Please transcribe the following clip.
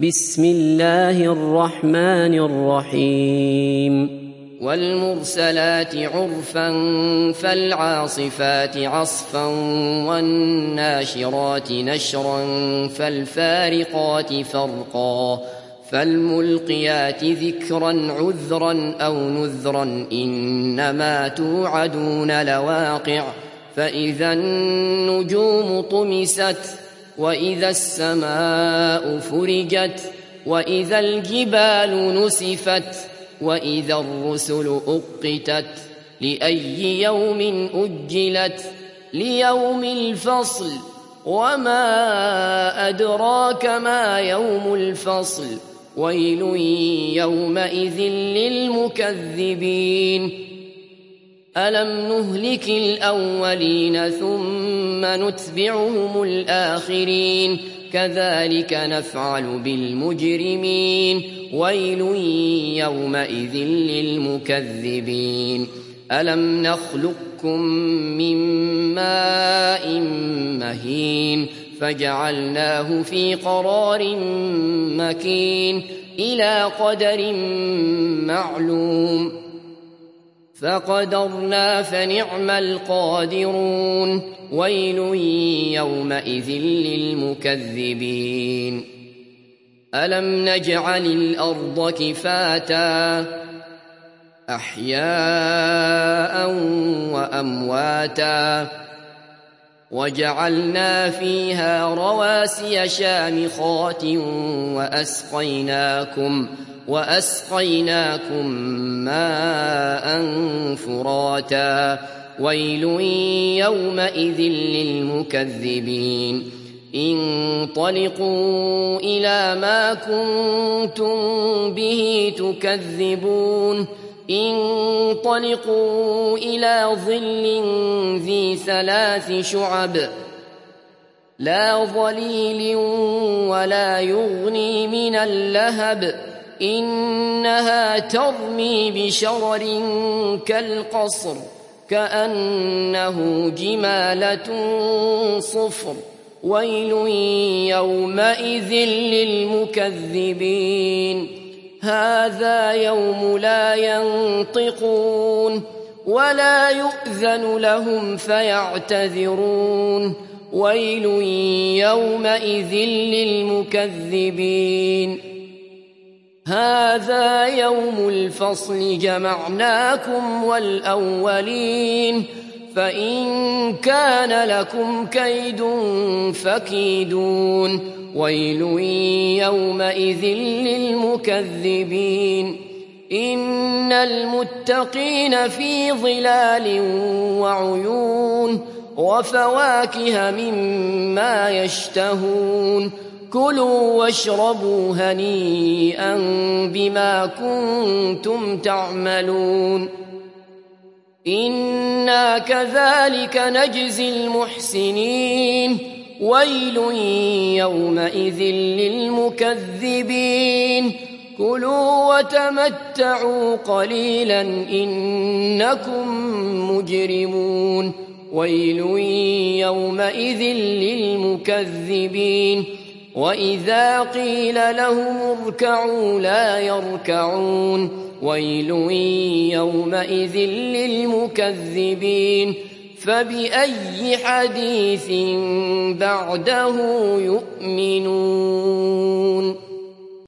بسم الله الرحمن الرحيم والمرسلات عرفا فالعاصفات عصفا والناشرات نشرا فالفارقات فرقا فالملقيات ذكرا عذرا أو نذرا إنما توعدون لواقع فإذا النجوم طمست وإذا السماء فرجت وإذا الجبال نسفت وإذا الرسل أقتت لأي يوم أجلت ليوم الفصل وما أدراك ما يوم الفصل ويل يومئذ للمكذبين ألم نهلك الأولين ثم نتبعهم الآخرين كذلك نفعل بالمجرمين ويل يومئذ للمكذبين ألم نخلقكم من ماء مهين فجعلناه في قرار مكين إلى قدر معلوم فقدرنا فنعم القادرون ويل يومئذ للمكذبين ألم نجعل الأرض كفاتا أحياء وأمواتا وجعلنا فيها رواسي شامخات وأسقيناكم ماء فراتا ويل يومئذ للمكذبين انطلقوا إلى ما كنتم به تكذبون انطلقوا إلى ظل ذي 3 شعب لا ظليل ولا يغني من اللهب إنها ترمي بشرر كالقصر كأنه جمالة صفر ويل يومئذ للمكذبين هذا يوم لا ينطقون ولا يؤذن لهم فيعتذرون ويل يومئذ للمكذبين هذا يوم الفصل جمعناكم والأولين فإن كان لكم كيد فكيدون ويل يومئذ للمكذبين إن المتقين في ظلال وعيون وفواكه مما يشتهون كلوا واشربوا هنيئا بما كنتم تعملون إنا كذلك نجزي المحسنين ويل يومئذ للمكذبين كلوا وتمتعوا قليلا إنكم مجرمون ويل يومئذ للمكذبين وإذا قيل لهم اركعوا لا يركعون ويل يومئذ للمكذبين فبأي حديث بعده يؤمنون